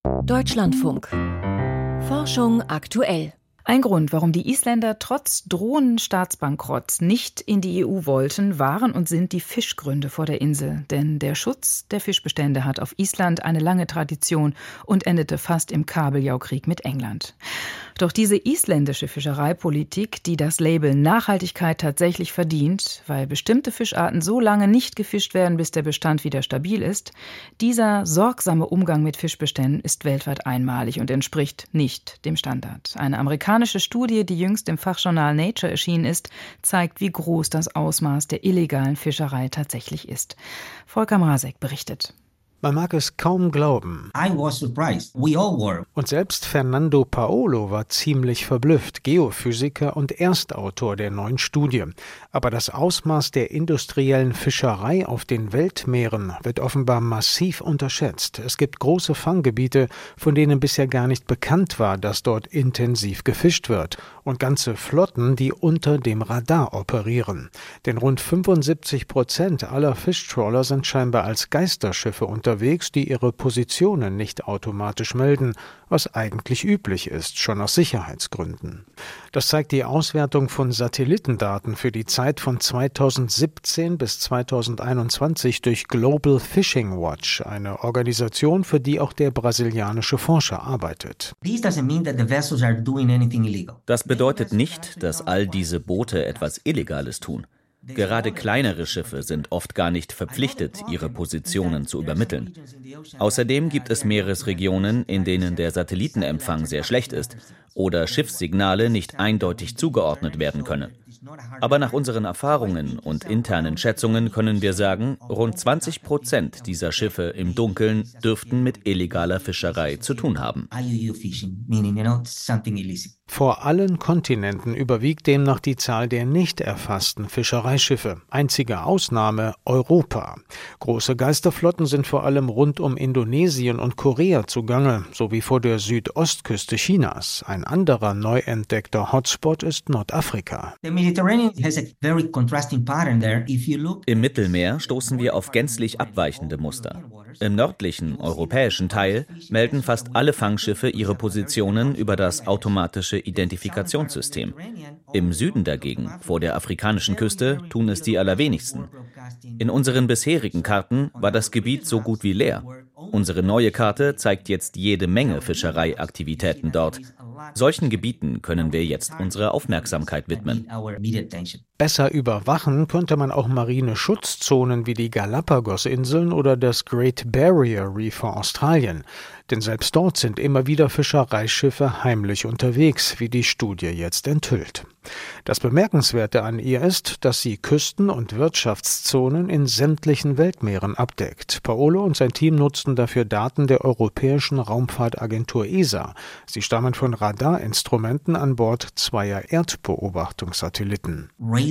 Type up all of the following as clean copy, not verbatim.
Deutschlandfunk. Forschung aktuell. Ein Grund, warum die Isländer trotz drohenden Staatsbankrotts nicht in die EU wollten, waren und sind die Fischgründe vor der Insel. Denn der Schutz der Fischbestände hat auf Island eine lange Tradition und endete fast im Kabeljaukrieg mit England. Doch diese isländische Fischereipolitik, die das Label Nachhaltigkeit tatsächlich verdient, weil bestimmte Fischarten so lange nicht gefischt werden, bis der Bestand wieder stabil ist, dieser sorgsame Umgang mit Fischbeständen ist weltweit einmalig und entspricht nicht dem Standard. Eine amerikanische Studie, die jüngst im Fachjournal Nature erschienen ist, zeigt, wie groß das Ausmaß der illegalen Fischerei tatsächlich ist. Volker Mrazek berichtet. Man mag es kaum glauben. I was surprised. We all were. Und selbst Fernando Paolo war ziemlich verblüfft, Geophysiker und Erstautor der neuen Studie. Aber das Ausmaß der industriellen Fischerei auf den Weltmeeren wird offenbar massiv unterschätzt. Es gibt große Fanggebiete, von denen bisher gar nicht bekannt war, dass dort intensiv gefischt wird. Und ganze Flotten, die unter dem Radar operieren. Denn rund 75% aller Fischtrawler sind scheinbar als Geisterschiffe unterwegs, die ihre Positionen nicht automatisch melden, was eigentlich üblich ist, schon aus Sicherheitsgründen. Das zeigt die Auswertung von Satellitendaten für die Zeit von 2017 bis 2021 durch Global Fishing Watch, eine Organisation, für die auch der brasilianische Forscher arbeitet. Das bedeutet nicht, dass all diese Boote etwas Illegales tun. Gerade kleinere Schiffe sind oft gar nicht verpflichtet, ihre Positionen zu übermitteln. Außerdem gibt es Meeresregionen, in denen der Satellitenempfang sehr schlecht ist oder Schiffssignale nicht eindeutig zugeordnet werden können. Aber nach unseren Erfahrungen und internen Schätzungen können wir sagen, rund 20% dieser Schiffe im Dunkeln dürften mit illegaler Fischerei zu tun haben. Vor allen Kontinenten überwiegt demnach die Zahl der nicht erfassten Fischereischiffe. Einzige Ausnahme Europa. Große Geisterflotten sind vor allem rund um Indonesien und Korea zugange, sowie vor der Südostküste Chinas. Ein anderer neu entdeckter Hotspot ist Nordafrika. Im Mittelmeer stoßen wir auf gänzlich abweichende Muster. Im nördlichen europäischen Teil melden fast alle Fangschiffe ihre Positionen über das automatische Identifikationssystem. Im Süden dagegen, vor der afrikanischen Küste, tun es die allerwenigsten. In unseren bisherigen Karten war das Gebiet so gut wie leer. Unsere neue Karte zeigt jetzt jede Menge Fischereiaktivitäten dort. Solchen Gebieten können wir jetzt unsere Aufmerksamkeit widmen. Besser überwachen könnte man auch marine Schutzzonen wie die Galapagos-Inseln oder das Great Barrier Reef vor Australien. Denn selbst dort sind immer wieder Fischereischiffe heimlich unterwegs, wie die Studie jetzt enthüllt. Das Bemerkenswerte an ihr ist, dass sie Küsten- und Wirtschaftszonen in sämtlichen Weltmeeren abdeckt. Paolo und sein Team nutzten dafür Daten der Europäischen Raumfahrtagentur ESA. Sie stammen von Radarinstrumenten an Bord zweier Erdbeobachtungssatelliten.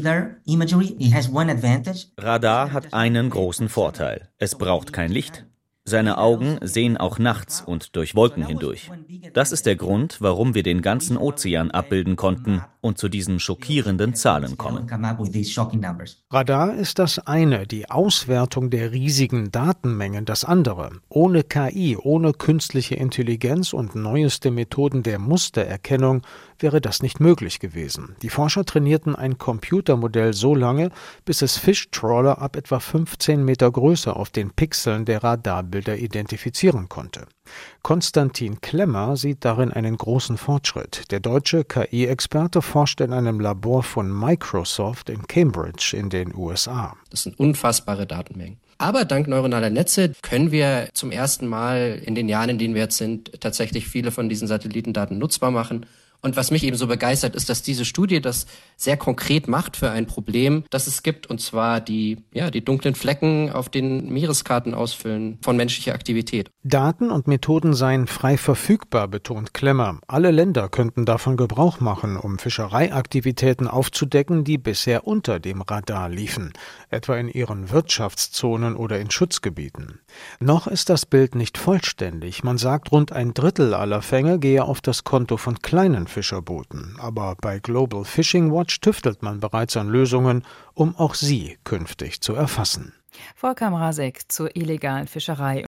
Radar hat einen großen Vorteil. Es braucht kein Licht. Seine Augen sehen auch nachts und durch Wolken hindurch. Das ist der Grund, warum wir den ganzen Ozean abbilden konnten und zu diesen schockierenden Zahlen kommen. Radar ist das eine, die Auswertung der riesigen Datenmengen das andere. Ohne KI, ohne künstliche Intelligenz und neueste Methoden der Mustererkennung wäre das nicht möglich gewesen. Die Forscher trainierten ein Computermodell so lange, bis es Fischtrawler ab etwa 15 Meter Größe auf den Pixeln der Radarbilder identifizieren konnte. Konstantin Klemmer sieht darin einen großen Fortschritt. Der deutsche KI-Experte forscht in einem Labor von Microsoft in Cambridge in den USA. Das sind unfassbare Datenmengen. Aber dank neuronaler Netze können wir zum ersten Mal in den Jahren, in denen wir jetzt sind, tatsächlich viele von diesen Satellitendaten nutzbar machen. Und was mich eben so begeistert, ist, dass diese Studie das sehr konkret macht für ein Problem, das es gibt, und zwar die dunklen Flecken auf den Meereskarten ausfüllen von menschlicher Aktivität. Daten und Methoden seien frei verfügbar, betont Klemmer. Alle Länder könnten davon Gebrauch machen, um Fischereiaktivitäten aufzudecken, die bisher unter dem Radar liefen, etwa in ihren Wirtschaftszonen oder in Schutzgebieten. Noch ist das Bild nicht vollständig. Man sagt, rund ein Drittel aller Fänge gehe auf das Konto von kleinen Fischerbooten. Aber bei Global Fishing Watch tüftelt man bereits an Lösungen, um auch sie künftig zu erfassen. Volker Mrazek zur illegalen Fischerei.